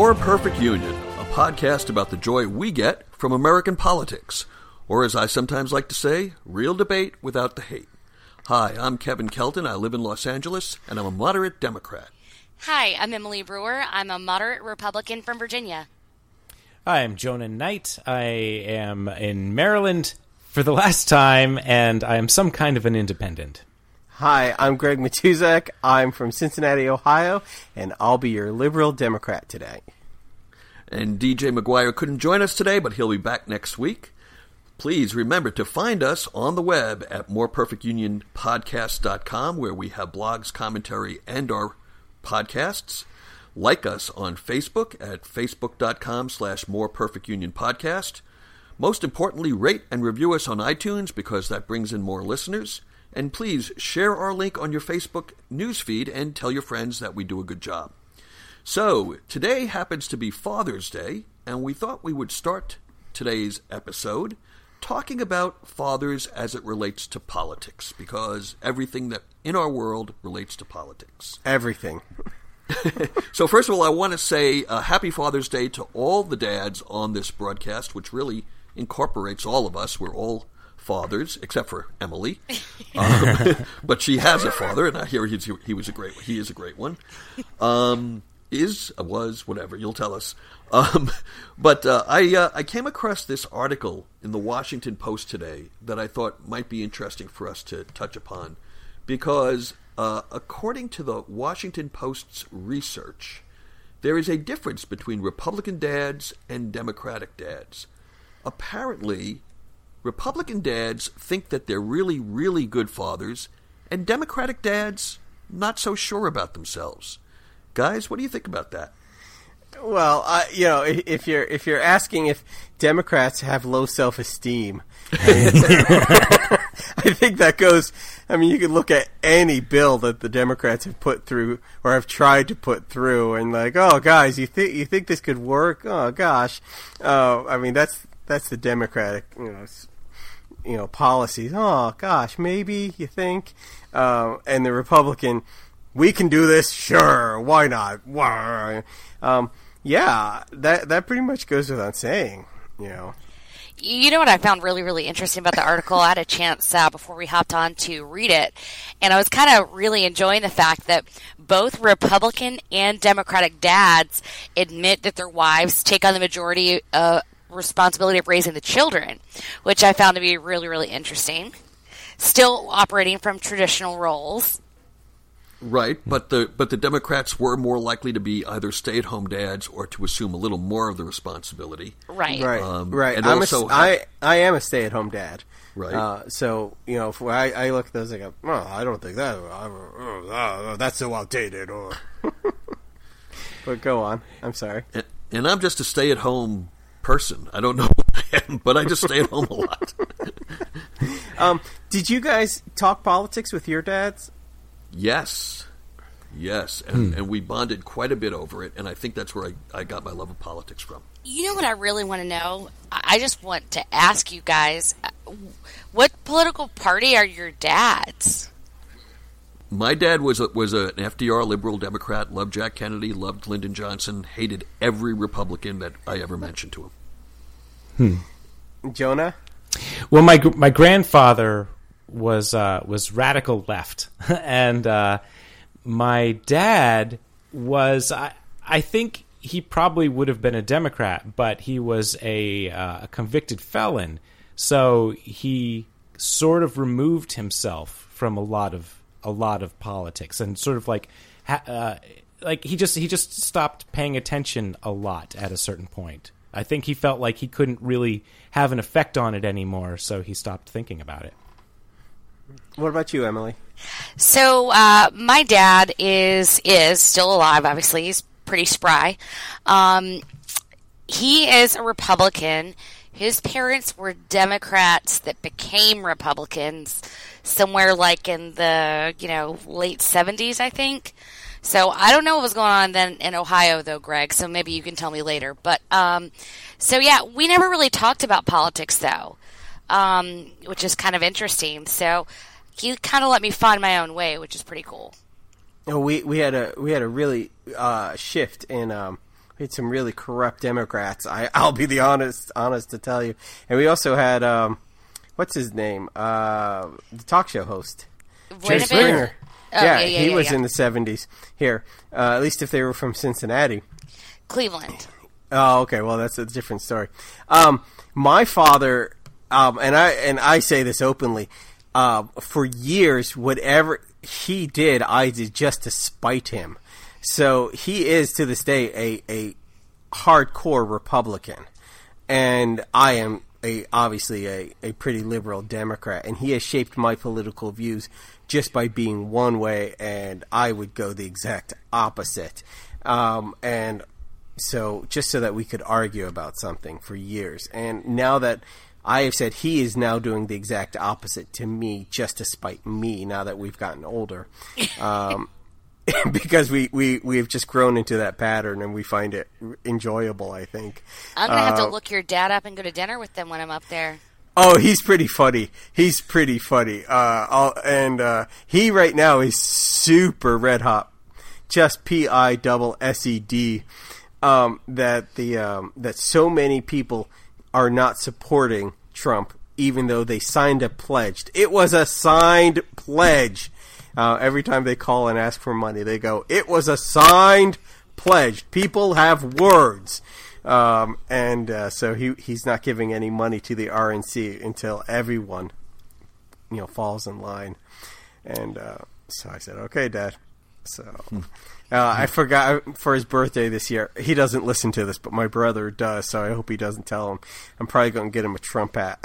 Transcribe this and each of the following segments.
More Perfect Union, a podcast about the joy we get from American politics, or as I sometimes like to say, real debate without the hate. Hi, I'm Kevin Kelton. I live in Los Angeles, and I'm a moderate Democrat. Hi, I'm Emily Brewer. I'm a moderate Republican from Virginia. Hi, I'm Jonah Knight. I am in Maryland for the last time, and I am some kind of an independent. Hi, I'm Greg Matuzak. I'm from Cincinnati, Ohio, and I'll be your liberal Democrat today. And DJ McGuire couldn't join us today, but he'll be back next week. Please remember to find us on the web at moreperfectunionpodcast.com, where we have blogs, commentary, and our podcasts. Like us on Facebook at facebook.com/moreperfectunionpodcast. Most importantly, rate and review us on iTunes because that brings in more listeners. And please share our link on your Facebook newsfeed and tell your friends that we do a good job. So, today happens to be Father's Day, and we thought we would start today's episode talking about fathers as it relates to politics, because everything that in our world relates to politics. Everything. So first of all, I want to say happy Father's Day to all the dads on this broadcast, which really incorporates all of us. We're all fathers, except for Emily, but she has a father, and I hear he is a great one. Was whatever, you'll tell us. But I came across this article in the Washington Post today that I thought might be interesting for us to touch upon, because according to the Washington Post's research, there is a difference between Republican dads and Democratic dads. Apparently, Republican dads think that they're really, really good fathers, and Democratic dads not so sure about themselves. Guys, what do you think about that? Well, if you're asking if Democrats have low self-esteem, I think that goes. I mean, you can look at any bill that the Democrats have put through or have tried to put through, and like, oh, guys, you think this could work? Oh, gosh. I mean, that's the Democratic, policies. Oh, gosh, maybe you think, and the Republican, we can do this. Sure, why not? Yeah, that pretty much goes without saying. You know what I found really, really interesting about the article? I had a chance before we hopped on to read it, and I was kind of really enjoying the fact that both Republican and Democratic dads admit that their wives take on the majority responsibility of raising the children, which I found to be really, really interesting. Still operating from traditional roles. Right, but the Democrats were more likely to be either stay-at-home dads or to assume a little more of the responsibility. Right. Right. And I am a stay-at-home dad. Right. So, if I look at those, I go, well, I don't think that, that's so outdated. Or But go on. I'm sorry. And I'm just a stay-at-home person. I don't know what I am, but I just stay at home a lot. Did you guys talk politics with your dads? Yes, and we bonded quite a bit over it, and I think that's where I got my love of politics from. You know what I really want to know? I just want to ask you guys, what political party are your dads? My dad was an FDR liberal Democrat, loved Jack Kennedy, loved Lyndon Johnson, hated every Republican that I ever mentioned to him. Jonah? Well, my grandfather was radical left, and my dad was. I think he probably would have been a Democrat, but he was a convicted felon, so he sort of removed himself from a lot of politics, and sort of like he just stopped paying attention a lot at a certain point. I think he felt like he couldn't really have an effect on it anymore, so he stopped thinking about it. What about you, Emily? So my dad is still alive. Obviously, he's pretty spry. He is a Republican. His parents were Democrats that became Republicans somewhere like in the late 70s, I think. So I don't know what was going on then in Ohio, though, Greg. So maybe you can tell me later. But so yeah, we never really talked about politics though, which is kind of interesting. So he kind of let me find my own way, which is pretty cool. We had a really shift in we had some really corrupt Democrats. I'll be the honest to tell you. And we also had what's his name? The talk show host, Jay Springer. Oh, he was in the 70s here. At least if they were from Cincinnati. Cleveland. Oh, okay. Well, that's a different story. My father, and I say this openly, for years, whatever he did, I did just to spite him. So he is, to this day, a hardcore Republican. And I am obviously a pretty liberal Democrat. And he has shaped my political views just by being one way, and I would go the exact opposite. And so just so that we could argue about something for years. And now that I have said he is now doing the exact opposite to me just to spite me now that we've gotten older. Because we've just grown into that pattern and we find it enjoyable, I think. I'm going to have to look your dad up and go to dinner with them when I'm up there. Oh, he's pretty funny. He right now is super red hot. Just PISSED. That so many people are not supporting Trump, even though they signed a pledge. It was a signed pledge. Every time they call and ask for money, they go, "It was a signed pledge." People have words. So he's not giving any money to the RNC until everyone, falls in line. And so I said, "Okay, Dad." So I forgot for his birthday this year. He doesn't listen to this, but my brother does. So I hope he doesn't tell him. I'm probably going to get him a Trump hat.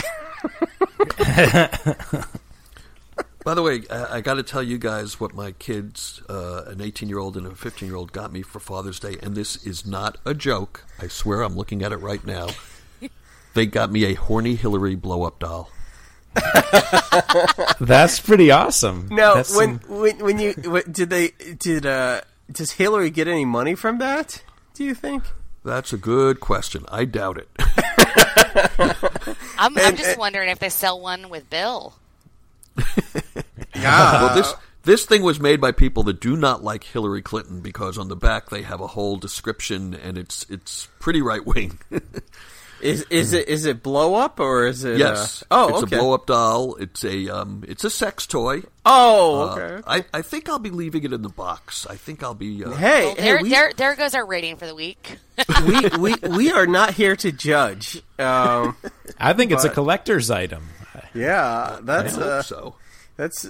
By the way, I got to tell you guys what my kids, an 18-year-old and a 15-year-old, got me for Father's Day, and this is not a joke. I swear I'm looking at it right now. They got me a horny Hillary blow-up doll. That's pretty awesome. Now, does Hillary get any money from that, do you think? That's a good question. I doubt it. I'm just wondering if they sell one with Bill. Well, this thing was made by people that do not like Hillary Clinton because on the back they have a whole description and it's pretty right wing. Is it blow up or is it? Yes. It's okay. a blow up doll. It's a sex toy. Oh, okay. I think I'll be leaving it in the box. I think I'll be. There goes our rating for the week. we are not here to judge. I think it's a collector's item. Yeah, I hope so. That's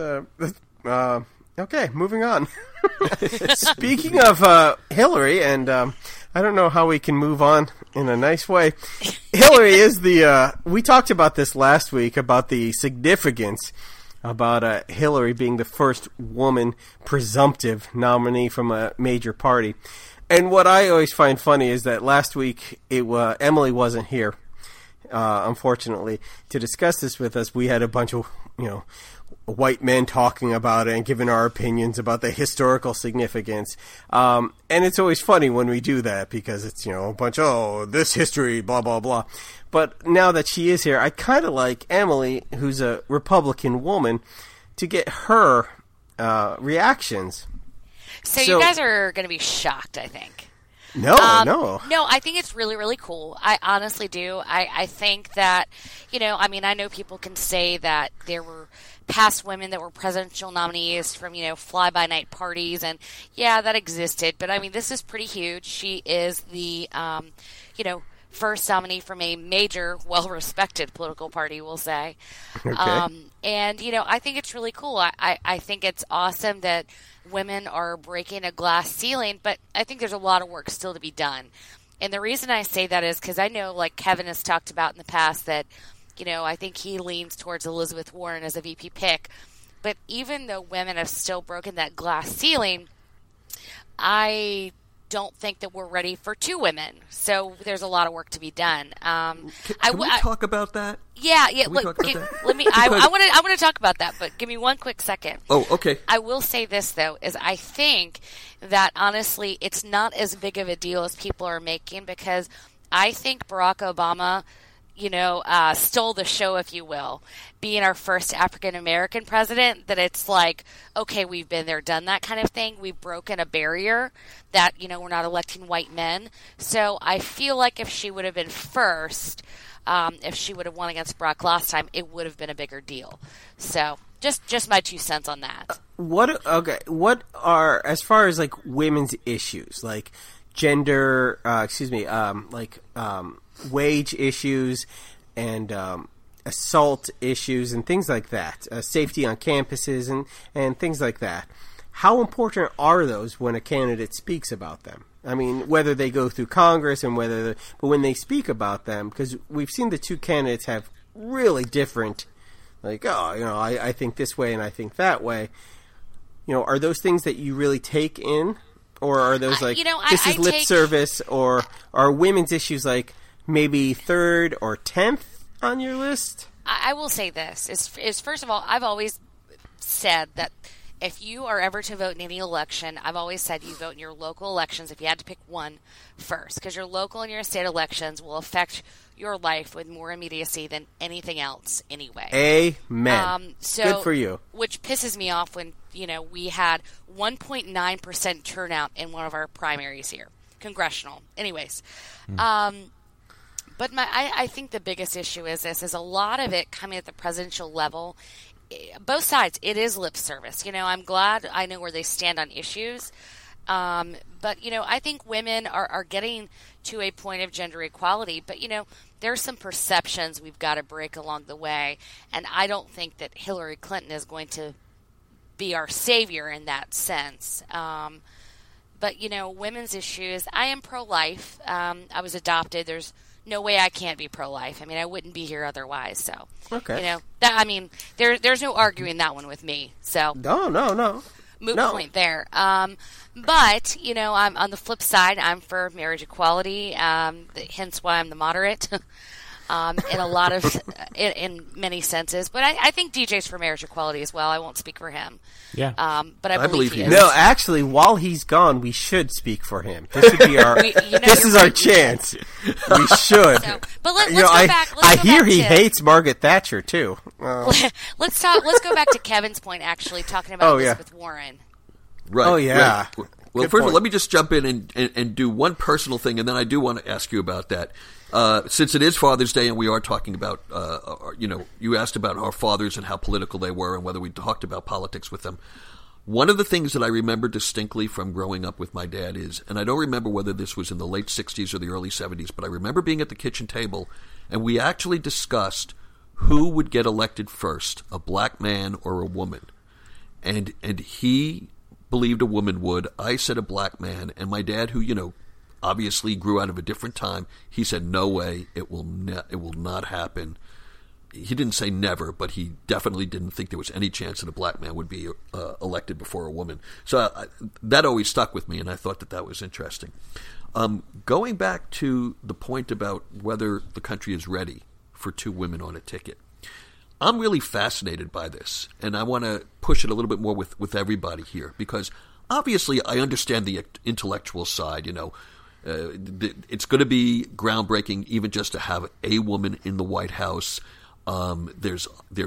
okay. Moving on. Speaking of Hillary, and I don't know how we can move on in a nice way. Hillary is we talked about this last week about the significance about Hillary being the first woman presumptive nominee from a major party. And what I always find funny is that last week Emily wasn't here. Unfortunately, to discuss this with us, we had a bunch of white men talking about it and giving our opinions about the historical significance. And it's always funny when we do that because it's a bunch this history blah blah blah. But now that she is here, I kind of like Emily, who's a Republican woman, to get her reactions. So you guys are going to be shocked, I think. No. No, I think it's really, really cool. I honestly do. I think that, I know people can say that there were past women that were presidential nominees from, fly-by-night parties, and yeah, that existed. But, this is pretty huge. She is the, first nominee from a major, well-respected political party, we'll say. Okay. And, I think it's really cool. I think it's awesome that women are breaking a glass ceiling, but I think there's a lot of work still to be done. And the reason I say that is because I know, like Kevin has talked about in the past, that, I think he leans towards Elizabeth Warren as a VP pick. But even though women have still broken that glass ceiling, I don't think that we're ready for two women. So there's a lot of work to be done. Can we talk about that? Yeah. Let me. I want to talk about that, but give me one quick second. Oh, okay. I will say this though: is I think that honestly, it's not as big of a deal as people are making, because I think Barack Obama, stole the show, if you will, being our first African American president, that it's like, okay, we've been there, done that kind of thing. We've broken a barrier that, we're not electing white men. So I feel like if she would have been first, if she would have won against Barack last time, it would have been a bigger deal. So just my 2 cents on that. What are, as far as like women's issues, like gender, wage issues and assault issues and things like that, safety on campuses and things like that. How important are those when a candidate speaks about them? I mean, whether they go through Congress and but when they speak about them, because we've seen the 2 candidates have really different, like, I think this way and I think that way. Are those things that you really take in? Or are those like, this is lip service? Or are women's issues like maybe 3rd or 10th on your list? I will say this, is first of all, I've always said that if you are ever to vote in any election, I've always said you vote in your local elections if you had to pick one first, because your local and your state elections will affect your life with more immediacy than anything else anyway. Amen. Good for you. Which pisses me off when, we had 1.9% turnout in one of our primaries here, congressional. Anyways, but I think the biggest issue is a lot of it coming at the presidential level. Both sides, it is lip service. I'm glad I know where they stand on issues. But, I think women are getting to a point of gender equality. But, there's some perceptions we've got to break along the way. And I don't think that Hillary Clinton is going to be our savior in that sense. But, women's issues, I am pro-life. I was adopted. There's no way I can't be pro-life. I mean, I wouldn't be here otherwise. So, okay. There's no arguing that one with me. So no. Moot point there. But, I'm on the flip side. I'm for marriage equality. Hence why I'm the moderate. In a lot of, in many senses. But I think DJ's for marriage equality as well. I won't speak for him. Yeah. But I believe he is. No, actually, while he's gone, we should speak for him. This would be our, this is our chance. We should. So, but let's go back. I hear he hates Margaret Thatcher, too. Let's go back to Kevin's point, actually, talking about Elizabeth Warren. Right. Oh, yeah. Right. Well, first of all, let me just jump in and do one personal thing, and then I do want to ask you about that. Since it is Father's Day and we are talking about, you asked about our fathers and how political they were and whether we talked about politics with them. One of the things that I remember distinctly from growing up with my dad is, and I don't remember whether this was in the late 60s or the early 70s, but I remember being at the kitchen table and we actually discussed who would get elected first, a black man or a woman. And he believed a woman would. I said a black man, and my dad, who, obviously grew out of a different time, he said, no way, it will not happen. He didn't say never, but he definitely didn't think there was any chance that a black man would be elected before a woman. So that always stuck with me, and I thought that was interesting. Going back to the point about whether the country is ready for 2 women on a ticket, I'm really fascinated by this, and I want to push it a little bit more with everybody here, because obviously I understand the intellectual side. It's going to be groundbreaking even just to have a woman in the White House. There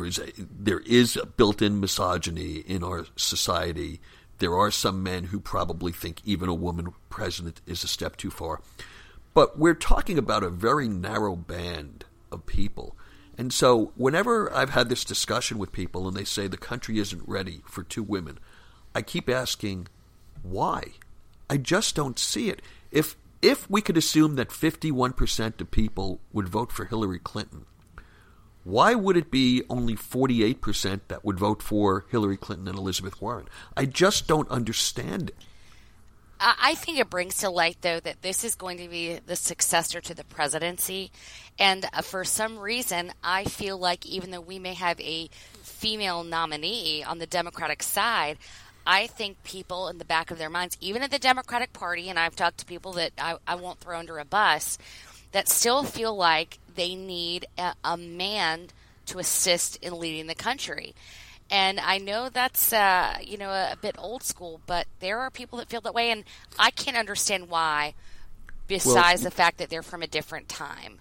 is a built-in misogyny in our society. There are some men who probably think even a woman president is a step too far. But we're talking about a very narrow band of people. And so whenever I've had this discussion with people and they say the country isn't ready for 2 women, I keep asking, why? I just don't see it. If we could assume that 51% of people would vote for Hillary Clinton, why would it be only 48% that would vote for Hillary Clinton and Elizabeth Warren? I just don't understand it. I think it brings to light, though, that this is going to be the successor to the presidency. And for some reason, I feel like even though we may have a female nominee on the Democratic side, I think people in the back of their minds, even at the Democratic Party, and I've talked to people that I won't throw under a bus, that still feel like they need a man to assist in leading the country. And I know that's, a bit old school, but there are people that feel that way, and I can't understand why, besides the fact that they're from a different time.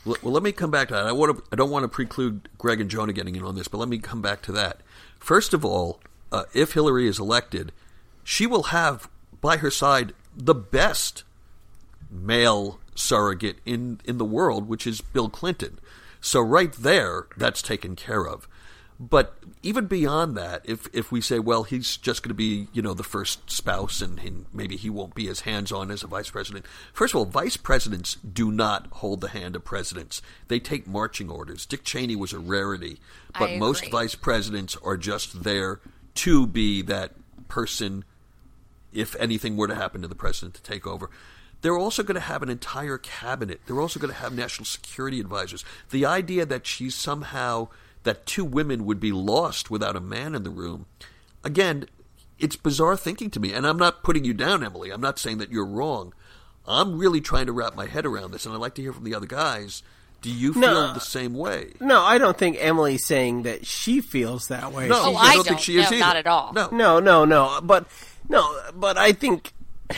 Well, let me come back to that. I don't want to preclude Greg and Jonah getting in on this, but let me come back to that. First of all, if Hillary is elected, she will have by her side the best male surrogate in the world, which is Bill Clinton. So right there, that's taken care of. But even beyond that, if we say, well, he's just going to be, the first spouse and maybe he won't be as hands-on as a vice president. First of all, vice presidents do not hold the hand of presidents. They take marching orders. Dick Cheney was a rarity. But most vice presidents are just there to be that person if anything were to happen to the president to take over. They're also going to have an entire cabinet. They're also going to have national security advisors. The idea that she's somehow... that two women would be lost without a man in the room. Again, it's bizarre thinking to me. And I'm not putting you down, Emily. I'm not saying that you're wrong. I'm really trying to wrap my head around this, and I'd like to hear from the other guys. Do you feel the same way? No, I don't think Emily's saying that she feels that way. No, I don't think she is either. Not at all. No. But I think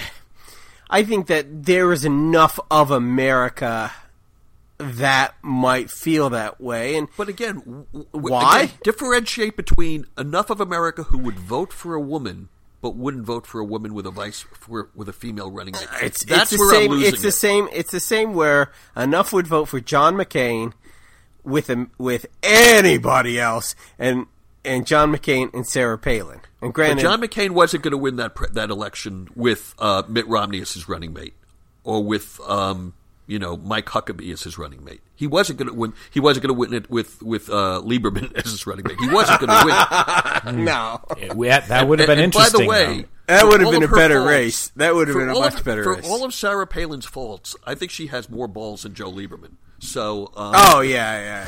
that there is enough of America that might feel that way. But again, why? Again, differentiate between enough of America who would vote for a woman but wouldn't vote for a woman with a female running mate. It's the same where enough would vote for John McCain with anybody else and John McCain and Sarah Palin. And granted, but John McCain wasn't going to win that election with Mitt Romney as his running mate or with Mike Huckabee as his running mate. He wasn't going to win. He wasn't going to win it with Lieberman as his running mate. He wasn't going to win it. No, that would have been interesting. By the way, that would have been a better race. That would have been a much better race. For all of Sarah Palin's faults, I think she has more balls than Joe Lieberman. So, yeah.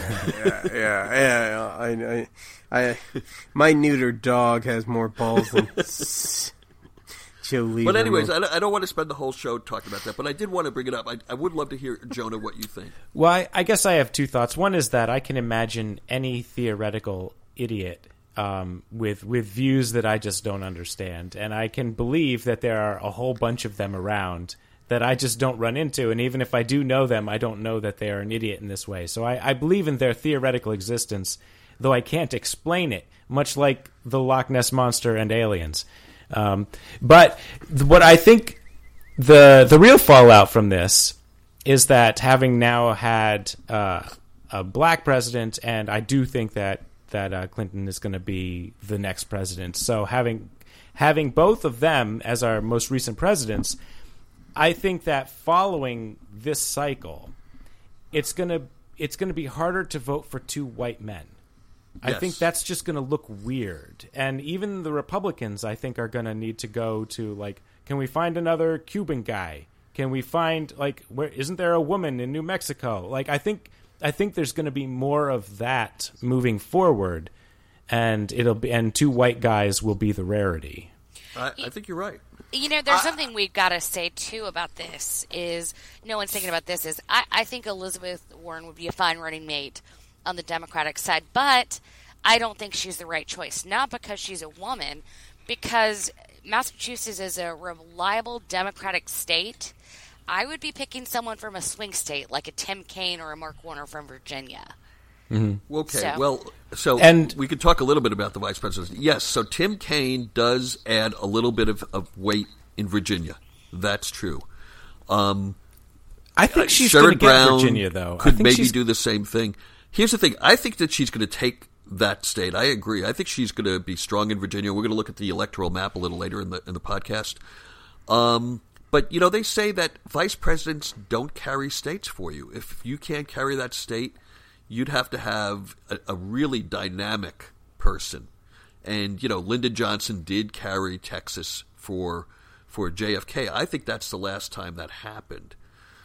I my neutered dog has more balls than Joe Lieberman. But anyways, I don't want to spend the whole show talking about that, but I did want to bring it up. I would love to hear, Jonah, what you think. Well, I guess I have two thoughts. One is that I can imagine any theoretical idiot with views that I just don't understand, and I can believe that there are a whole bunch of them around that I just don't run into, and even if I do know them, I don't know that they are an idiot in this way. So I believe in their theoretical existence, though I can't explain it, much like the Loch Ness Monster and aliens. But what I think the real fallout from this is that having now had a black president, and I do think that Clinton is going to be the next president. So having both of them as our most recent presidents, I think that following this cycle, it's going to be harder to vote for two white men. Yes. I think that's just going to look weird. And even the Republicans, I think, are going to need to go to, can we find another Cuban guy? Can we find, where isn't there a woman in New Mexico? I think there's going to be more of that moving forward, and two white guys will be the rarity. I think you're right. There's something we've got to say, too, about this is, no one's thinking about this, is I think Elizabeth Warren would be a fine running mate on the Democratic side, but I don't think she's the right choice. Not because she's a woman, because Massachusetts is a reliable Democratic state. I would be picking someone from a swing state, like a Tim Kaine or a Mark Warner from Virginia. Mm-hmm. Okay, so we could talk a little bit about the vice presidency. Yes, so Tim Kaine does add a little bit of weight in Virginia. That's true. I think she's going to get Virginia, though. Could maybe do the same thing. Here's the thing. I think that she's going to take that state. I agree. I think she's going to be strong in Virginia. We're going to look at the electoral map a little later in the podcast. But, they say that vice presidents don't carry states for you. If you can't carry that state, you'd have to have a really dynamic person. And, Lyndon Johnson did carry Texas for JFK. I think that's the last time that happened.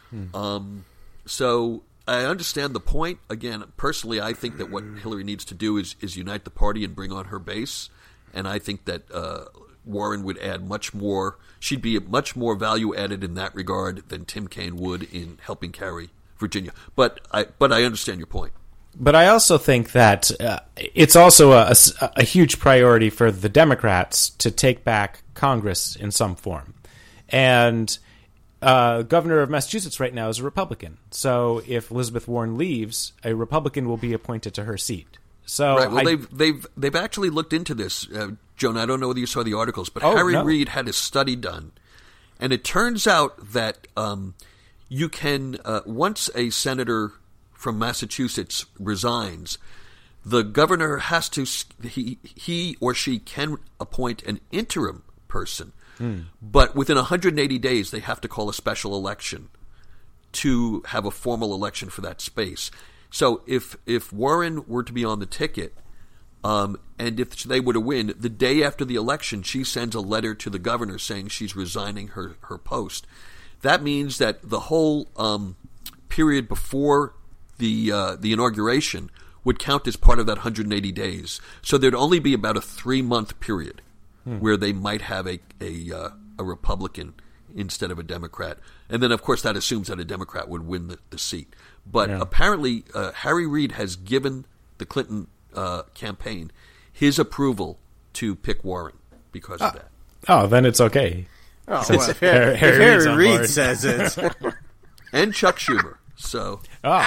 So I understand the point. Again, personally, I think that what Hillary needs to do is unite the party and bring on her base. And I think that Warren would add much more. She'd be much more value added in that regard than Tim Kaine would in helping carry Virginia. But I understand your point. But I also think that it's also a huge priority for the Democrats to take back Congress in some form. And governor of Massachusetts right now is a Republican. So if Elizabeth Warren leaves, a Republican will be appointed to her seat. So right. Well, they've actually looked into this, Joan. I don't know whether you saw the articles, but Harry Reid had a study done, and it turns out that you can once a senator from Massachusetts resigns, the governor has to he or she can appoint an interim person, but within 180 days they have to call a special election to have a formal election for that space. So if Warren were to be on the ticket, and if they were to win, the day after the election, she sends a letter to the governor saying she's resigning her post. That means that the whole period before the inauguration would count as part of that 180 days. So there'd only be about a 3-month period where they might have a Republican instead of a Democrat. And then, of course, that assumes that a Democrat would win the seat. But apparently, Harry Reid has given the Clinton campaign his approval to pick Warren because of that. Oh, then it's okay. Oh, well, if Harry Reid says it. And Chuck Schumer. So,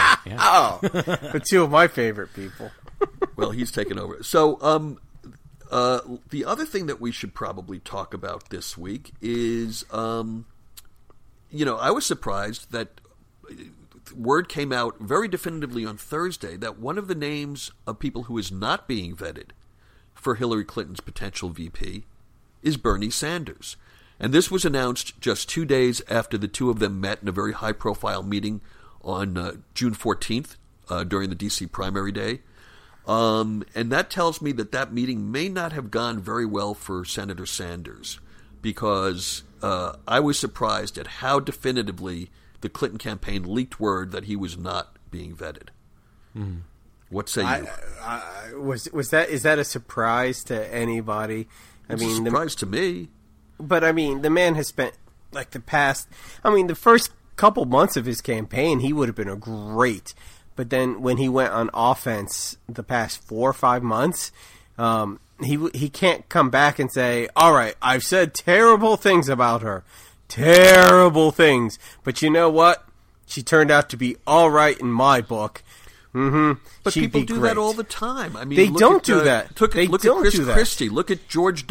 but two of my favorite people. Well, he's taken over. So, the other thing that we should probably talk about this week is, I was surprised that word came out very definitively on Thursday that one of the names of people who is not being vetted for Hillary Clinton's potential VP is Bernie Sanders. And this was announced just 2 days after the two of them met in a very high-profile meeting on June 14th during the D.C. primary day. And that tells me that meeting may not have gone very well for Senator Sanders, because I was surprised at how definitively the Clinton campaign leaked word that he was not being vetted. What say you? Is that a surprise to anybody? It's a surprise to me. But I mean, the man has spent the first couple months of his campaign, he would have been a great. But then when he went on offense the past 4 or 5 months, he can't come back and say, all right, I've said terrible things about her. Terrible things. But you know what? She turned out to be all right in my book. Mm-hmm. But She'd people be do great. that all the time. I mean, they don't do that. Look they at don't Chris do that. Christie. Look at George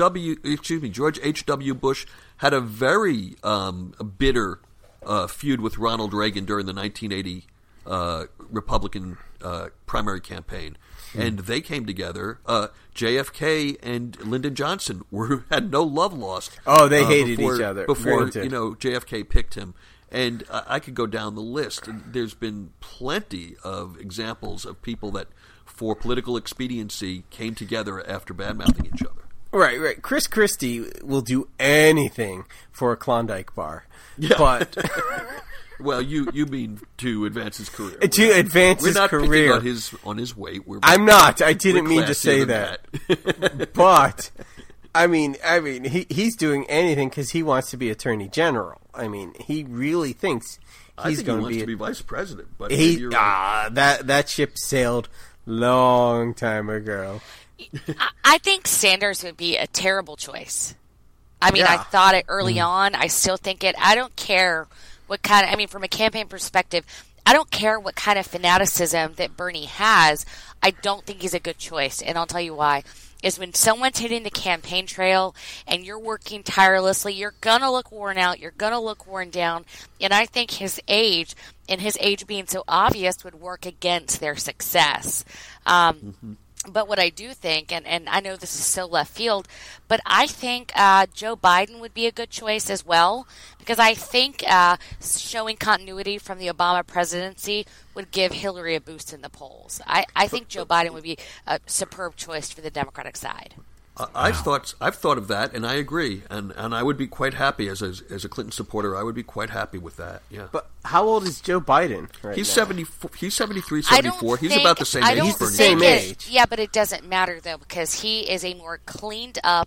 H.W. Bush had a very bitter feud with Ronald Reagan during the 1980 Republican primary campaign, and they came together. JFK and Lyndon Johnson had no love lost. Oh, they hated each other before Granted. JFK picked him. And I could go down the list. And there's been plenty of examples of people that, for political expediency, came together after bad-mouthing each other. Right. Chris Christie will do anything for a Klondike bar. Yeah. But well, you mean to advance his career. To advance his career. We're not picking on his weight. I'm not. I didn't mean to say than that. But I mean, he's doing anything because he wants to be Attorney General. I mean, he really thinks he's going to be vice president. But that ship sailed long time ago. I think Sanders would be a terrible choice. I mean, I thought it early on. I still think it. I don't care what kind of, from a campaign perspective, I don't care what kind of fanaticism that Bernie has. I don't think he's a good choice. And I'll tell you why. Is when someone's hitting the campaign trail and you're working tirelessly, you're going to look worn out, you're going to look worn down. And I think his age, and his age being so obvious, would work against their success. But what I do think, and I know this is so left field, but I think Joe Biden would be a good choice as well, because I think showing continuity from the Obama presidency would give Hillary a boost in the polls. I think Joe Biden would be a superb choice for the Democratic side. I've thought of that, and I agree, and I would be quite happy as a Clinton supporter. I would be quite happy with that. Yeah. But how old is Joe Biden? He's 74. He's 73, 74. He's about the same age. He's the same age. Yeah, but it doesn't matter though, because he is a more cleaned up,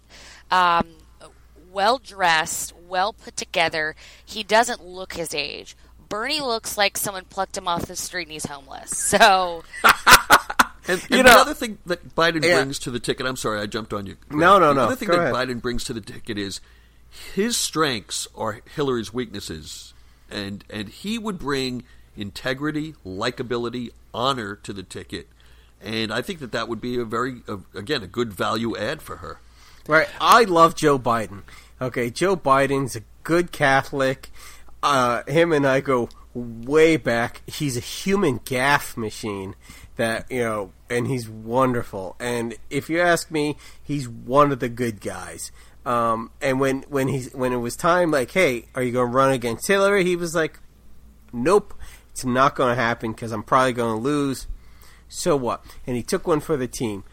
well dressed, well put together. He doesn't look his age. Bernie looks like someone plucked him off the street and he's homeless. So. And the other thing that Biden brings to the ticket, I'm sorry, I jumped on you. No. The other thing that Biden brings to the ticket is his strengths are Hillary's weaknesses and he would bring integrity, likability, honor to the ticket, and I think that would be a good value add for her. Right. I love Joe Biden. Okay, Joe Biden's a good Catholic. Him and I go way back. He's a human gaffe machine that, and he's wonderful. And if you ask me, he's one of the good guys. And when it was time, like, hey, are you going to run against Hillary? He was like, nope, it's not going to happen because I'm probably going to lose. So what? And he took one for the team.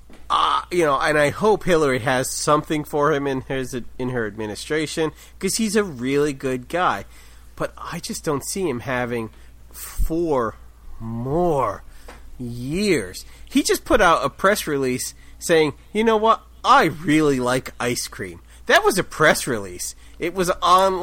And I hope Hillary has something for him in her administration because he's a really good guy. But I just don't see him having 4 more years. He just put out a press release saying, you know what? I really like ice cream. That was a press release. It was on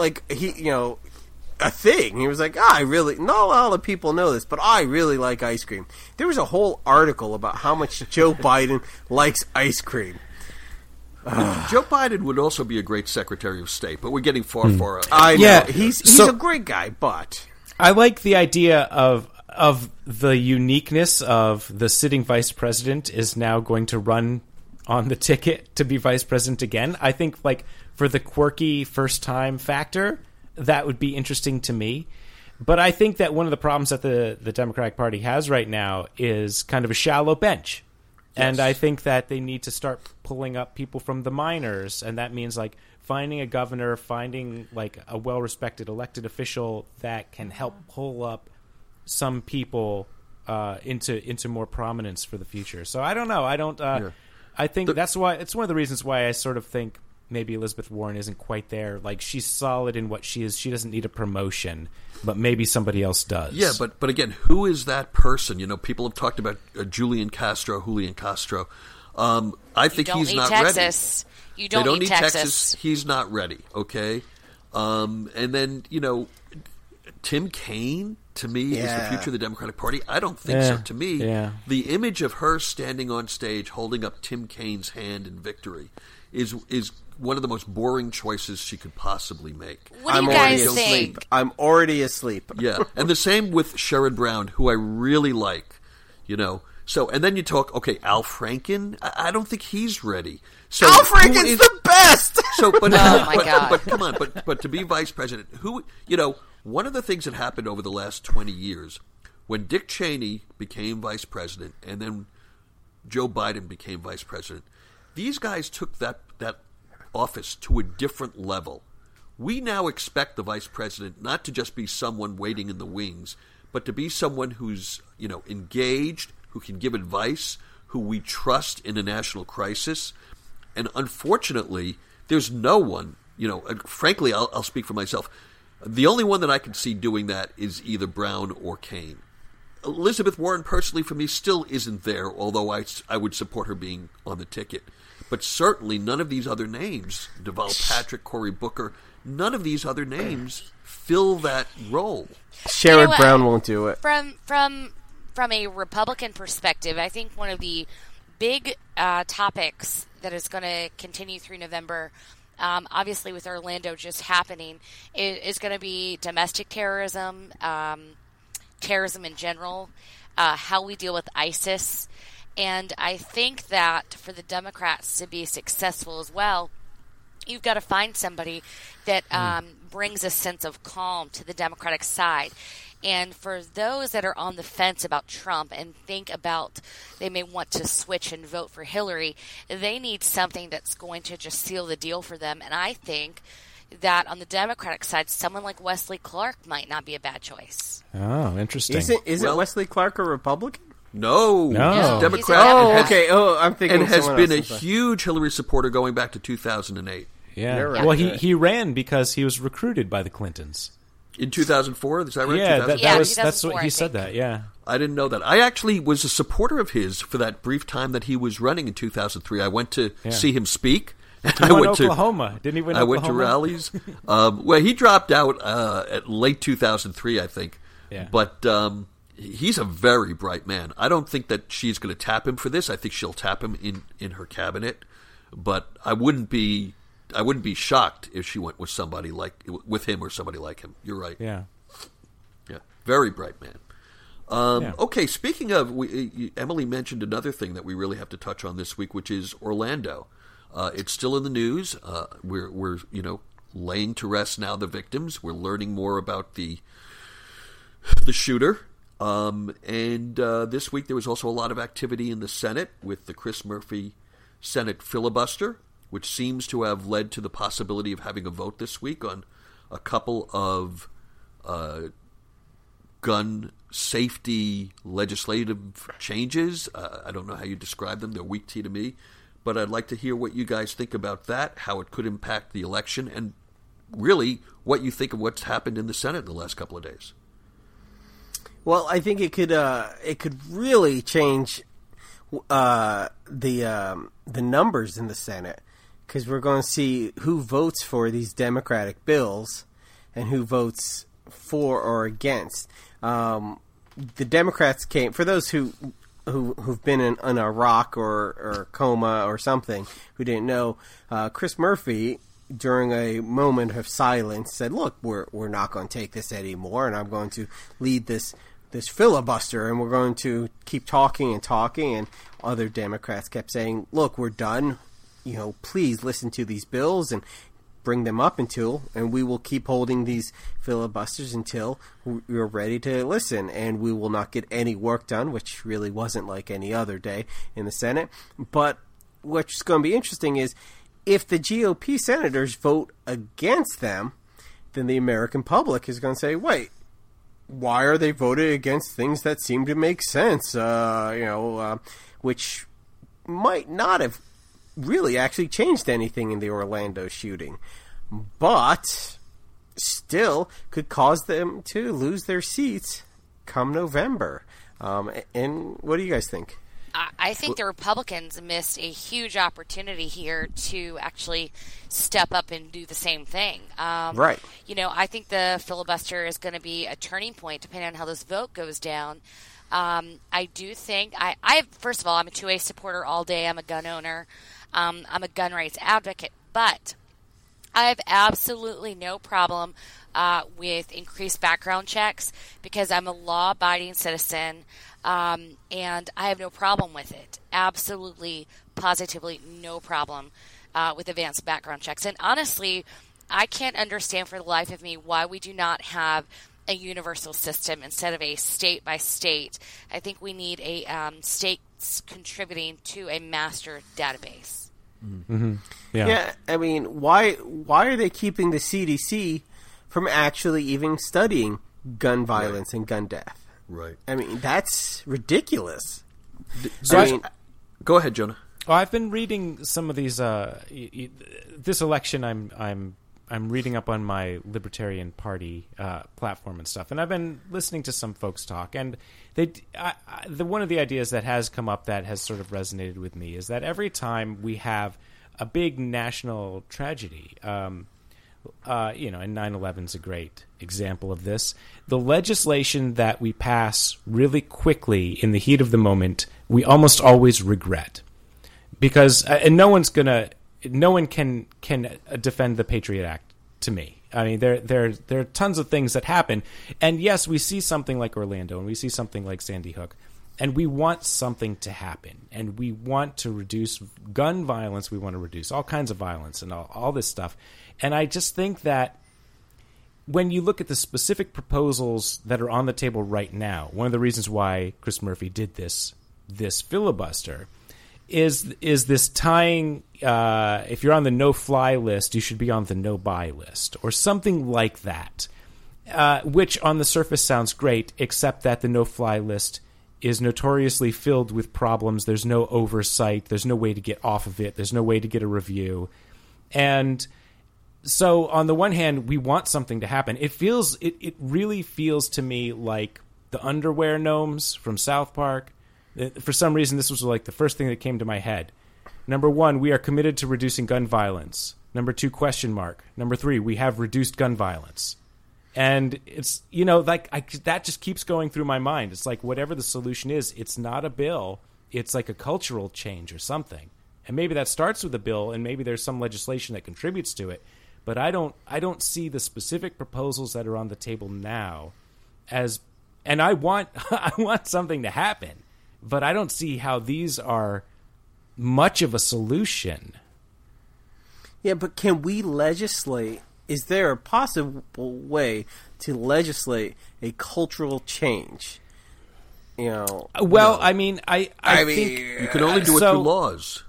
a thing. He was like, not a lot of people know this, but I really like ice cream. There was a whole article about how much Joe Biden likes ice cream. Joe Biden would also be a great Secretary of State, but we're getting far out. I know. Yeah, he's a great guy, but I like the idea of the uniqueness of the sitting vice president is now going to run on the ticket to be vice president again. I think, for the quirky first-time factor, that would be interesting to me. But I think that one of the problems that the Democratic Party has right now is kind of a shallow bench. Yes. And I think that they need to start pulling up people from the minors, and that means finding a governor, finding a well-respected elected official that can help pull up some people into more prominence for the future. So I don't know. I think that's why it's one of the reasons why I sort of think maybe Elizabeth Warren isn't quite there. She's solid in what she is. She doesn't need a promotion, but maybe somebody else does. Yeah, but again, who is that person? People have talked about Julian Castro. I think he's not Texas. ready. You don't need Texas. He's not ready, okay? And then, Tim Kaine, to me, is the future of the Democratic Party. I don't think so. To me, the image of her standing on stage holding up Tim Kaine's hand in victory is one of the most boring choices she could possibly make. What do you guys think? I'm already asleep. Yeah, and the same with Sherrod Brown, who I really like. So, and then you talk, Al Franken. I don't think he's ready. So Al Franken's the best. So, but oh my God. But come on, but to be vice president, one of the things that happened over the last 20 years, when Dick Cheney became vice president, and then Joe Biden became vice president, these guys took that office to a different level. We now expect the vice president not to just be someone waiting in the wings, but to be someone who's engaged, who can give advice, who we trust in a national crisis. And unfortunately, there's no one. Frankly, I'll speak for myself. The only one that I can see doing that is either Brown or Kaine. Elizabeth Warren, personally, for me, still isn't there, although I would support her being on the ticket. But certainly none of these other names, Deval Patrick, Cory Booker, none of these other names fill that role. Sherrod Brown won't do it. From a Republican perspective, I think one of the big topics that is going to continue through November, obviously with Orlando just happening, is going to be domestic terrorism, terrorism in general, how we deal with ISIS. And I think that for the Democrats to be successful as well, you've got to find somebody that brings a sense of calm to the Democratic side. And for those that are on the fence about Trump and think about they may want to switch and vote for Hillary, they need something that's going to just seal the deal for them. And I think that on the Democratic side, someone like Wesley Clark might not be a bad choice. Oh, interesting. Isn't Wesley Clark a Republican? No, he's a Democrat. He's a Democrat. Okay. I'm thinking. And has been a huge Hillary supporter going back to 2008. Yeah. Right. Well, he ran because he was recruited by the Clintons. In 2004, is that right? Yeah, that's what he said. I think. That. Yeah, I didn't know that. I actually was a supporter of his for that brief time that he was running in 2003. I went to see him speak. I went to Oklahoma. Didn't he win Oklahoma? I went to rallies. Well, he dropped out at late 2003, I think. Yeah. But he's a very bright man. I don't think that she's going to tap him for this. I think she'll tap him in her cabinet. But I wouldn't be I wouldn't be shocked if she went with him or somebody like him. You're right. Yeah. Yeah. Very bright man. Yeah. Okay, speaking of, Emily mentioned another thing that we really have to touch on this week, which is Orlando. It's still in the news. We're laying to rest now the victims. We're learning more about the shooter. And this week there was also a lot of activity in the Senate with the Chris Murphy Senate filibuster, which seems to have led to the possibility of having a vote this week on a couple of gun safety legislative changes. I don't know how you describe them. They're weak tea to me. But I'd like to hear what you guys think about that, how it could impact the election, and really what you think of what's happened in the Senate in the last couple of days. Well, I think it could really change the numbers in the Senate, because we're going to see who votes for these Democratic bills and who votes for or against. The Democrats came, for those who've been in Iraq or coma or something, who didn't know, Chris Murphy, during a moment of silence, said, "Look, we're not going to take this anymore, and I'm going to lead this filibuster, and we're going to keep talking and talking." And other Democrats kept saying, "Look, we're done. Please listen to these bills and bring them up and we will keep holding these filibusters until we're ready to listen, and we will not get any work done," which really wasn't like any other day in the Senate. But what's going to be interesting is if the GOP senators vote against them, then the American public is going to say, wait, why are they voting against things that seem to make sense? Which might not have really actually changed anything in the Orlando shooting, but still could cause them to lose their seats come November. And what do you guys think? I think the Republicans missed a huge opportunity here to actually step up and do the same thing. Right. I think the filibuster is going to be a turning point depending on how this vote goes down. I do think, first of all, I'm a 2A supporter all day. I'm a gun owner. I'm a gun rights advocate. But I have absolutely no problem with increased background checks because I'm a law-abiding citizen. And I have no problem with it. Absolutely, positively no problem with advanced background checks. And honestly, I can't understand for the life of me why we do not have a universal system instead of a state by state. I think we need a states contributing to a master database. Mm-hmm. Yeah. I mean, why are they keeping the CDC from actually even studying gun violence and gun death? Right. I mean, that's ridiculous. Go ahead, Jonah. Well, I've been reading some of these. This election, I'm reading up on my Libertarian Party platform and stuff, and I've been listening to some folks talk. And one of the ideas that has come up that has sort of resonated with me is that every time we have a big national tragedy, and 9/11 is a great example of this. The legislation that we pass really quickly in the heat of the moment, we almost always regret, because and no one can defend the Patriot Act to me. I mean, there are tons of things that happen, and yes, we see something like Orlando and we see something like Sandy Hook, and we want something to happen, and we want to reduce gun violence, we want to reduce all kinds of violence and all this stuff. And I just think that when you look at the specific proposals that are on the table right now, one of the reasons why Chris Murphy did this filibuster is this tying, if you're on the no-fly list, you should be on the no-buy list, or something like that, which on the surface sounds great, except that the no-fly list is notoriously filled with problems. There's no oversight. There's no way to get off of it. There's no way to get a review. And so on the one hand, we want something to happen. It really feels to me like the underwear gnomes from South Park. For some reason, this was like the first thing that came to my head. Number 1, we are committed to reducing gun violence. Number 2, question mark. Number 3, we have reduced gun violence. And it's, that just keeps going through my mind. It's like whatever the solution is, it's not a bill. It's like a cultural change or something. And maybe that starts with a bill, and maybe there's some legislation that contributes to it. But I don't see the specific proposals that are on the table now as, and I want I want something to happen, but I don't see how these are much of a solution. Yeah, but can we legislate? Is there a possible way to legislate a cultural change? Well, I mean, I think you can only do it through laws.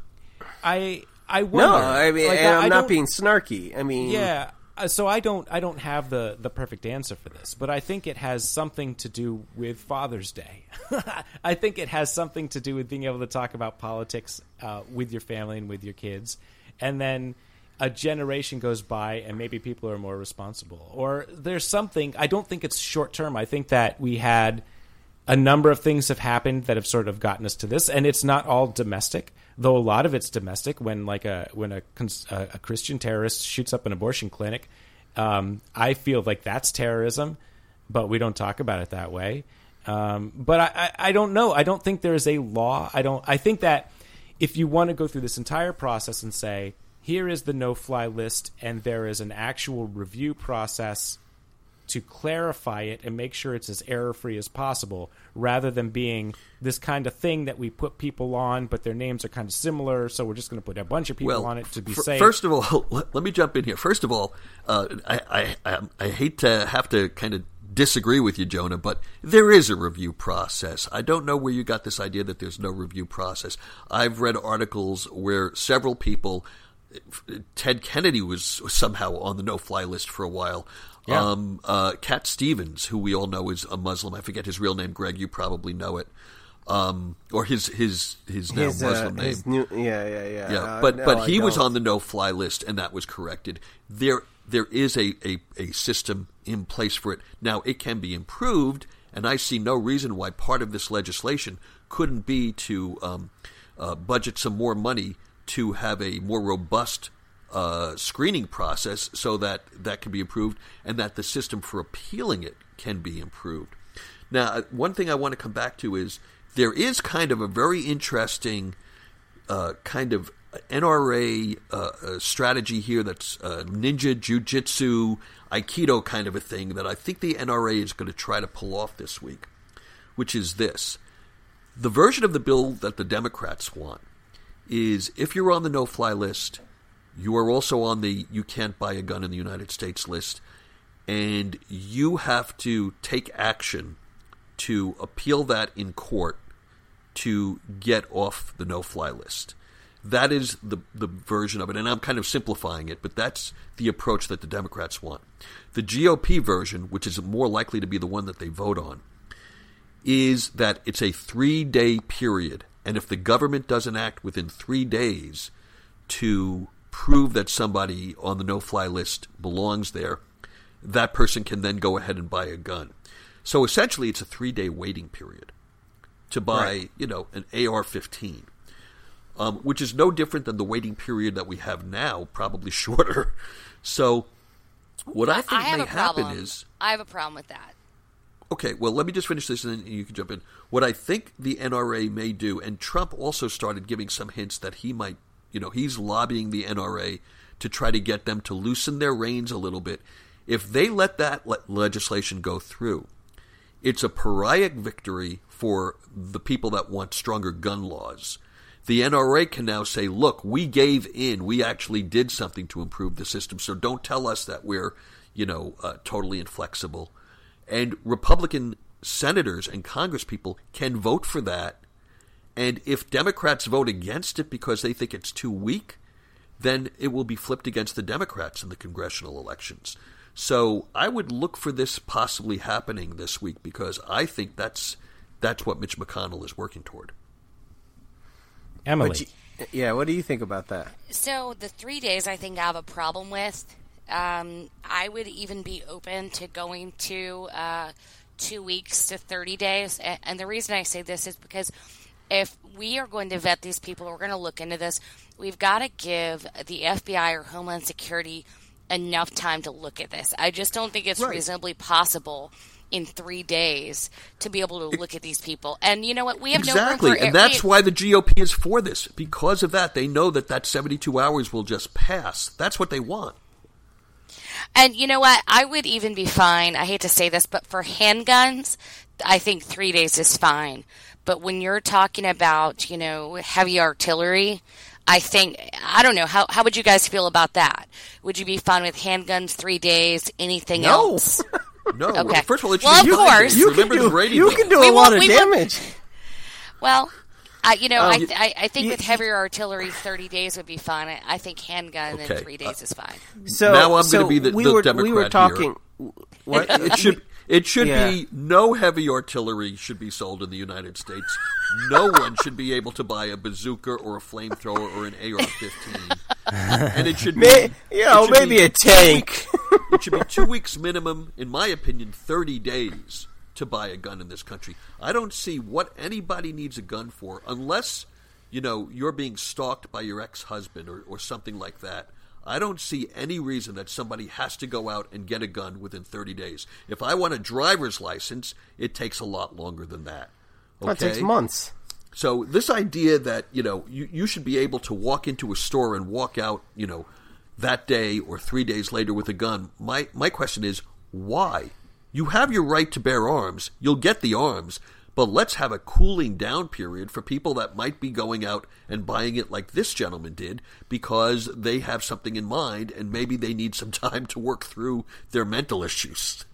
I wonder. No, I mean, like, and I'm not don't- being snarky. I mean, Yeah, so I don't have the perfect answer for this, but I think it has something to do with Father's Day. I think it has something to do with being able to talk about politics with your family and with your kids, and then a generation goes by and maybe people are more responsible. Or there's something, I don't think it's short term. I think that we had a number of things have happened that have sort of gotten us to this, and it's not all domestic, though a lot of it's domestic. When a Christian terrorist shoots up an abortion clinic, I feel like that's terrorism, but we don't talk about it that way. But I don't know. I don't think there is a law. I think that if you want to go through this entire process and say, here is the no-fly list, and there is an actual review process to clarify it and make sure it's as error-free as possible, rather than being this kind of thing that we put people on, but their names are kind of similar, so we're just going to put a bunch of people on it to be safe. First of all, let me jump in here. First of all, I hate to have to kind of disagree with you, Jonah, but there is a review process. I don't know where you got this idea that there's no review process. I've read articles where several people, Ted Kennedy was somehow on the no-fly list for a while. Yeah. Cat Stevens, who we all know is a Muslim. I forget his real name. Greg, you probably know it. Or his now Muslim name. Yeah. But he was on the no-fly list, and that was corrected. There is a system in place for it. Now, it can be improved, and I see no reason why part of this legislation couldn't be to budget some more money to have a more robust screening process so that can be improved, and that the system for appealing it can be improved. Now, one thing I want to come back to is there is kind of a very interesting kind of NRA strategy here that's ninja, jujitsu, aikido kind of a thing that I think the NRA is going to try to pull off this week, which is this. The version of the bill that the Democrats want is if you're on the no-fly list, you are also on the you can't buy a gun in the United States list, and you have to take action to appeal that in court to get off the no-fly list. That is the version of it, and I'm kind of simplifying it, but that's the approach that the Democrats want. The GOP version, which is more likely to be the one that they vote on, is that it's a 3-day period, and if the government doesn't act within 3 days to prove that somebody on the no-fly list belongs there, that person can then go ahead and buy a gun. So essentially it's a 3-day waiting period to buy, an AR-15, which is no different than the waiting period that we have now, probably shorter. So what I think may happen is... I have a problem with that. Okay, well, let me just finish this and then you can jump in. What I think the NRA may do, and Trump also started giving some hints that he might, he's lobbying the NRA to try to get them to loosen their reins a little bit. If they let that legislation go through, it's a Pyrrhic victory for the people that want stronger gun laws. The NRA can now say, look, we gave in. We actually did something to improve the system, so don't tell us that we're, totally inflexible. And Republican senators and congresspeople can vote for that. And if Democrats vote against it because they think it's too weak, then it will be flipped against the Democrats in the congressional elections. So I would look for this possibly happening this week because I think that's what Mitch McConnell is working toward. Emily. What do you think about that? So the 3 days I think I have a problem with. I would even be open to going to 2 weeks to 30 days. And the reason I say this is because if we are going to vet these people, we're going to look into this, we've got to give the FBI or Homeland Security enough time to look at this. I just don't think it's reasonably possible in 3 days to be able to look at these people. And you know what? We have exactly, no room for and that's why the GOP is for this. Because of that, they know that 72 hours will just pass. That's what they want. And you know what? I would even be fine. I hate to say this, but for handguns, I think 3 days is fine. But when you're talking about, heavy artillery, I don't know. How would you guys feel about that? Would you be fine with handguns 3 days? Anything else? No. Okay. First of all, it should well, be of course. You can do a lot of damage. Well, I think with heavier artillery, 30 days would be fine. I think handgun in 3 days is fine. So now I'm going to be the Democrat we were talking. Here. What? It should be no heavy artillery should be sold in the United States. No one should be able to buy a bazooka or a flamethrower or an AR-15. And it should be maybe a tank. It should be 2 weeks minimum, in my opinion, 30 days to buy a gun in this country. I don't see what anybody needs a gun for unless, you're being stalked by your ex-husband or something like that. I don't see any reason that somebody has to go out and get a gun within 30 days. If I want a driver's license, it takes a lot longer than that. Okay? That takes months. So this idea that, you should be able to walk into a store and walk out, that day or 3 days later with a gun, my question is, why? You have your right to bear arms. You'll get the arms. But let's have a cooling down period for people that might be going out and buying it like this gentleman did because they have something in mind and maybe they need some time to work through their mental issues.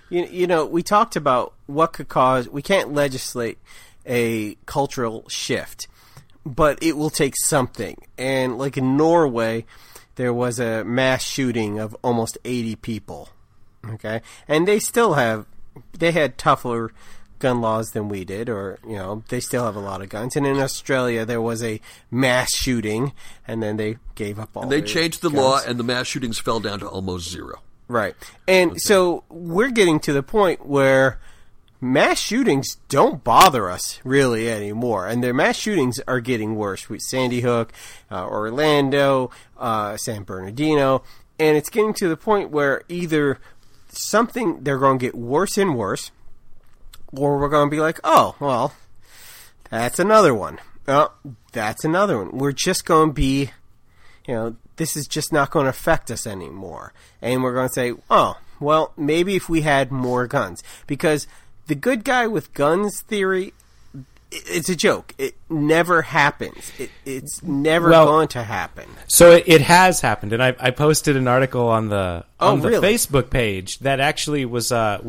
We talked about what could cause – we can't legislate a cultural shift, but it will take something. And like in Norway, there was a mass shooting of almost 80 people, okay? And they still have – they had tougher – gun laws than we did, or they still have a lot of guns. And in Australia there was a mass shooting and then they gave up all and they changed the law and the mass shootings fell down to almost zero. Right. And so we're getting to the point where mass shootings don't bother us really anymore, and their mass shootings are getting worse with Sandy Hook, Orlando, San Bernardino, and it's getting to the point where either they're going to get worse and worse, or we're going to be like, oh, well, that's another one. Oh, that's another one. We're just going to be, this is just not going to affect us anymore. And we're going to say, oh, well, maybe if we had more guns. Because the good guy with guns theory, it's a joke. It never happens. It's never going to happen. So it has happened, and I posted an article on the really? Facebook page that actually was a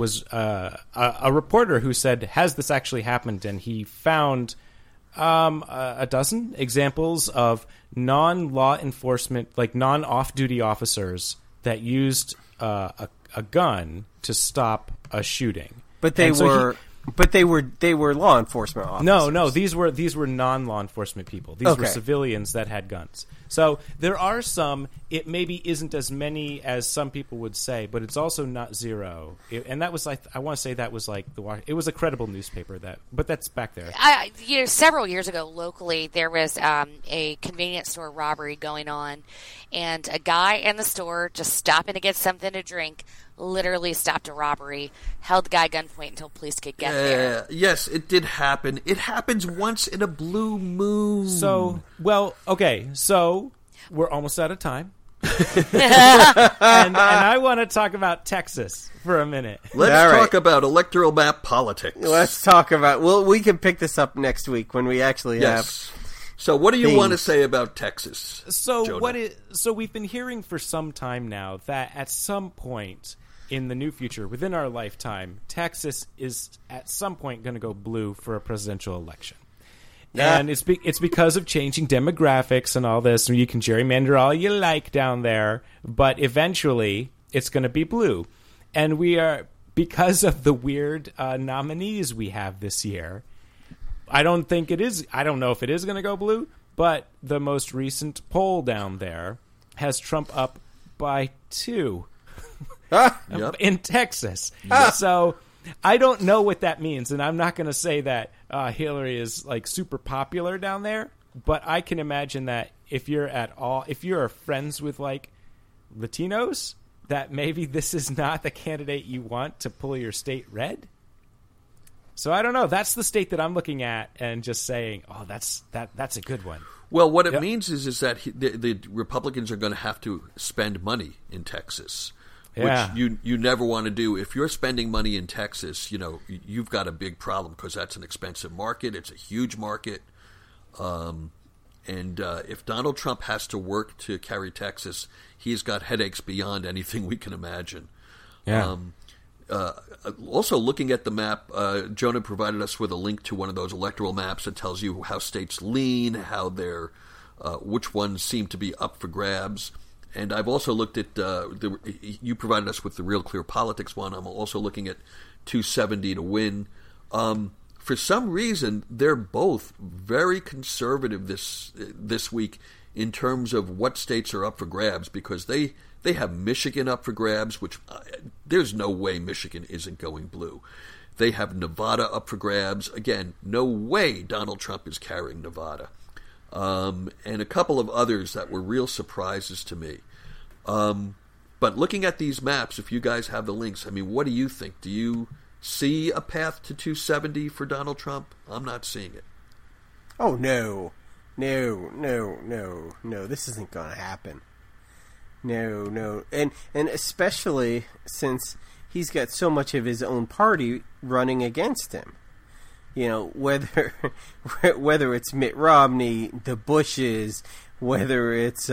reporter who said, "Has this actually happened?" And he found a dozen examples of non-law enforcement, like non-off-duty officers that used a gun to stop a shooting. But they were law enforcement officers. No, these were non-law enforcement people. These were civilians that had guns. So there are some. It maybe isn't as many as some people would say, but it's also not zero. And that was like, I want to say that was like it was a credible newspaper but that's back there. Several years ago, locally, there was a convenience store robbery going on, and a guy in the store just stopping to get something to drink. Literally stopped a robbery, held the guy gunpoint until police could get there. Yes, it did happen. It happens once in a blue moon. So we're almost out of time. and I want to talk about Texas for a minute. Let's talk about electoral map politics. Let's talk about... Well, we can pick this up next week when we actually have... So what do you want to say about Texas, Jonah? So we've been hearing for some time now that at some point in the new future, within our lifetime, Texas is at some point going to go blue for a presidential election. Yeah. And it's because of changing demographics and all this. And you can gerrymander all you like down there, but eventually it's going to be blue. And we are, because of the weird nominees we have this year, I don't know if it is going to go blue, but the most recent poll down there has Trump up by 2 in Texas. So I don't know what that means, and I'm not going to say that Hillary is like super popular down there, but I can imagine that if you're friends with like Latinos, that maybe this is not the candidate you want to pull your state red? So I don't know. That's the state that I'm looking at and just saying, oh, that's a good one. Well, what it means is that the Republicans are going to have to spend money in Texas, which you never want to do. If you're spending money in Texas, you've got a big problem because that's an expensive market. It's a huge market. And if Donald Trump has to work to carry Texas, he's got headaches beyond anything we can imagine. Yeah. Also, looking at the map, Jonah provided us with a link to one of those electoral maps that tells you how states lean, how they're, which ones seem to be up for grabs. And I've also looked at you provided us with the Real Clear Politics one. I'm also looking at 270 to win. For some reason, they're both very conservative this week in terms of what states are up for grabs, because they have Michigan up for grabs, which there's no way Michigan isn't going blue. They have Nevada up for grabs. Again, no way Donald Trump is carrying Nevada. And a couple of others that were real surprises to me. But looking at these maps, if you guys have the links, I mean, what do you think? Do you see a path to 270 for Donald Trump? I'm not seeing it. Oh, no. No. This isn't going to happen. No. And especially since he's got so much of his own party running against him. Whether it's Mitt Romney, the Bushes, whether it's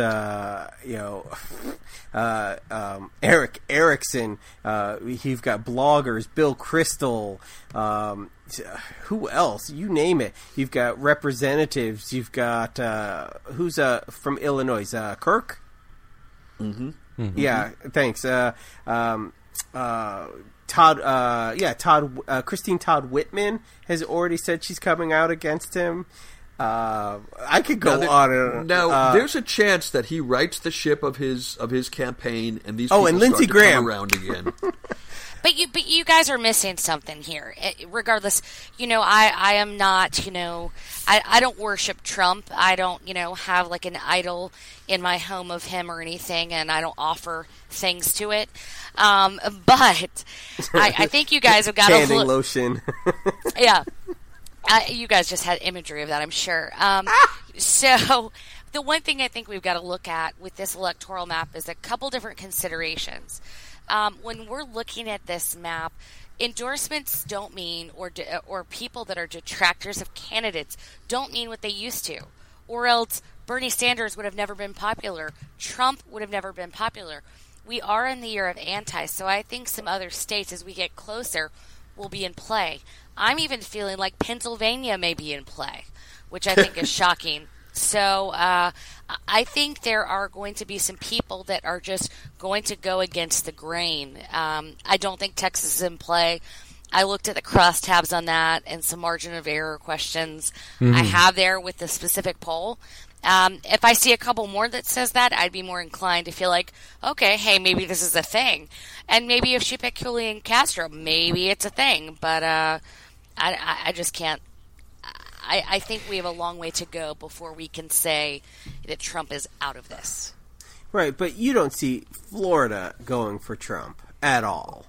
Eric Erickson, you've got bloggers, Bill Kristol, who else? You name it. You've got representatives. You've got who's from Illinois? Kirk. Mm-hmm. Yeah. Thanks. Christine Todd Whitman has already said she's coming out against him. I could go on. Now, there's a chance that he rights the ship of his campaign, and these people and Lindsey start to Graham come around again. But you guys are missing something here. Regardless, I am not, I don't worship Trump. I don't, have like an idol in my home of him or anything, and I don't offer things to it. But I think you guys have got tanning lotion. Yeah. You guys just had imagery of that, I'm sure. So the one thing I think we've got to look at with this electoral map is a couple different considerations. When we're looking at this map, endorsements don't mean, or people that are detractors of candidates don't mean what they used to. Or else Bernie Sanders would have never been popular. Trump would have never been popular. We are in the year of anti, so I think some other states, as we get closer, will be in play. I'm even feeling like Pennsylvania may be in play, which I think is shocking. So I think there are going to be some people that are just going to go against the grain. I don't think Texas is in play. I looked at the crosstabs on that and some margin of error questions I have there with the specific poll. If I see a couple more that says that, I'd be more inclined to feel like, okay, hey, maybe this is a thing. And maybe if she picked Julian Castro, maybe it's a thing. But I just can't. I think we have a long way to go before we can say that Trump is out of this. Right, but you don't see Florida going for Trump at all.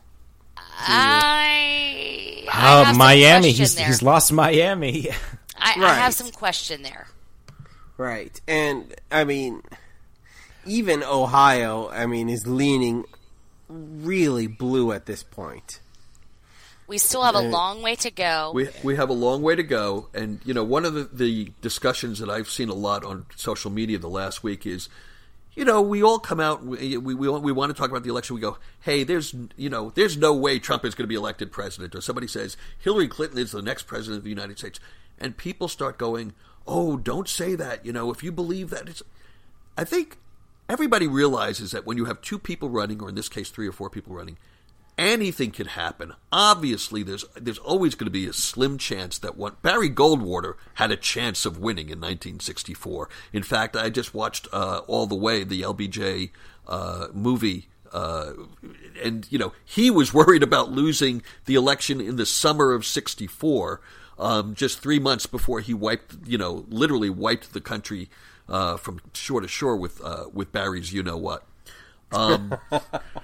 I have Miami. Some he's lost Miami. I have some question there. Right, and I mean, even Ohio, is leaning really blue at this point. We still have a long way to go. We have a long way to go, and one of the discussions that I've seen a lot on social media the last week is, we all come out, we want to talk about the election. We go, hey, there's no way Trump is going to be elected president, or somebody says Hillary Clinton is the next president of the United States, and people start going, oh, don't say that. If you believe that, I think everybody realizes that when you have two people running, or in this case 3 or 4 people running, anything can happen. Obviously, there's always going to be a slim chance that Barry Goldwater had a chance of winning in 1964. In fact, I just watched All the Way, the LBJ movie, and he was worried about losing the election in the summer of '64, just 3 months before he literally wiped the country from shore to shore with Barry's you know what.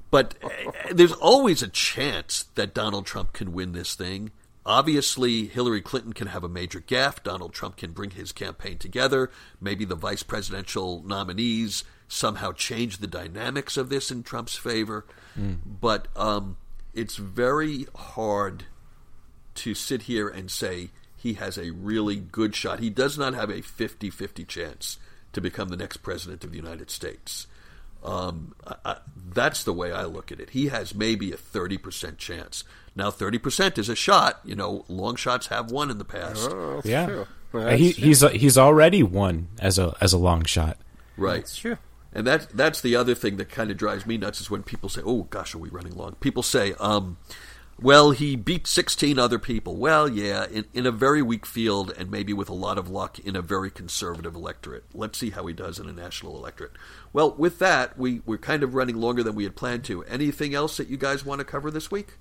But there's always a chance that Donald Trump can win this thing. Obviously, Hillary Clinton can have a major gaffe. Donald Trump can bring his campaign together. Maybe the vice presidential nominees somehow change the dynamics of this in Trump's favor. But it's very hard to sit here and say he has a really good shot. He does not have a 50-50 chance to become the next president of the United States. That's the way I look at it. He has maybe a 30% chance. Now, 30% is a shot. You know, long shots have won in the past. Oh, that's Yeah. true. He's already won as a long shot. Right. That's true. And that's the other thing that kind of drives me nuts is when people say, oh, gosh, are we running long? People say, well, he beat 16 other people. Well, yeah, in a very weak field and maybe with a lot of luck in a very conservative electorate. Let's see how he does in a national electorate. Well, with that, we're kind of running longer than we had planned to. Anything else that you guys want to cover this week?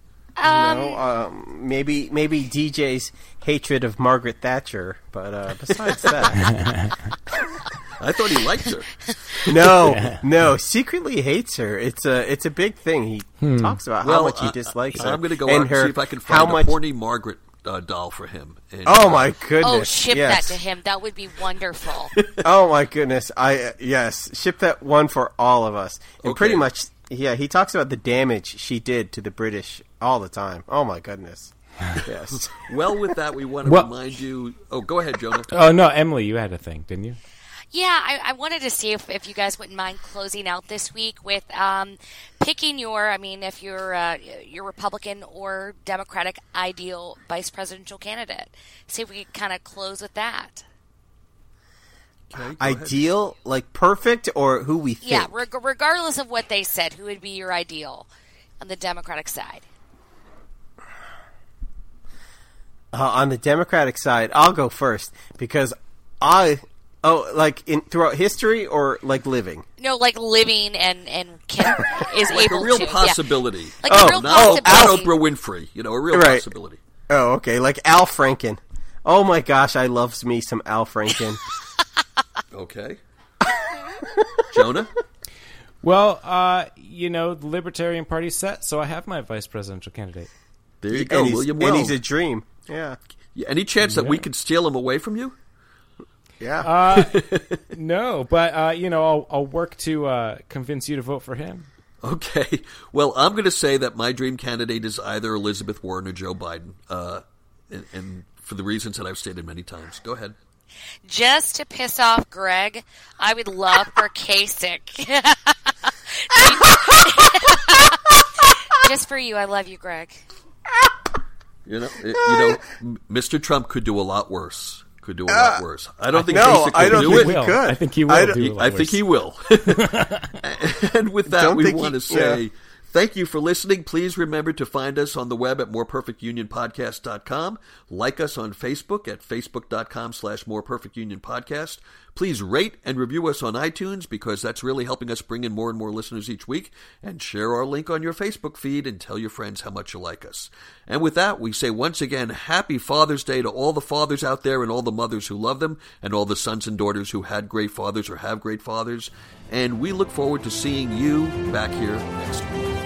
Maybe DJ's hatred of Margaret Thatcher, but besides that, I thought he liked her. no, secretly hates her. It's a big thing. He talks about how much he dislikes her. I'm going to go and out and see if I can find a horny Margaret doll for him. And, oh my goodness! Oh, ship yes. that to him. That would be wonderful. Oh my goodness! Yes, ship that one for all of us. And Okay. pretty much, yeah, he talks about the damage she did to the British all the time. Oh my goodness! Yes. Well, with that, we want to Well- remind you... Oh, go ahead, Jonah. Oh no, Emily, you had a thing, didn't you? Yeah, I wanted to see if you guys wouldn't mind closing out this week with picking if you're Republican or Democratic ideal vice presidential candidate. See if we could kind of close with that. Okay, go ahead. Ideal, like perfect, or who we think? Yeah, regardless of what they said, who would be your ideal on the Democratic side? On the Democratic side, I'll go first because throughout history or like living? No, like living and is Like able a real to. possibility. Yeah. Like a real Not possibility. Oprah Winfrey. You know, a real Right. possibility. Oh, okay, like Al Franken. Oh my gosh, I loves me some Al Franken. Okay. Jonah? Well, the Libertarian Party's set, so I have my vice presidential candidate. There you go, and William and Weld. he's a dream. Yeah. Any chance that we could steal him away from you? Yeah. No, but I'll work to convince you to vote for him. Okay. Well, I'm going to say that my dream candidate is either Elizabeth Warren or Joe Biden, and for the reasons that I've stated many times. Go ahead. Just to piss off Greg, I would love for Kasich. Just for you, I love you, Greg. Mr. Trump could do a lot worse. I don't think no, Kasich I will don't do think it. he could. I think he will do a lot I think worse. he will. And with that, Don't we think want to he- say yeah. thank you for listening. Please remember to find us on the web at moreperfectunionpodcast.com. Like us on Facebook at facebook.com/moreperfectunionpodcast. Please rate and review us on iTunes because that's really helping us bring in more and more listeners each week. And share our link on your Facebook feed and tell your friends how much you like us. And with that, we say once again, Happy Father's Day to all the fathers out there and all the mothers who love them and all the sons and daughters who had great fathers or have great fathers. And we look forward to seeing you back here next week.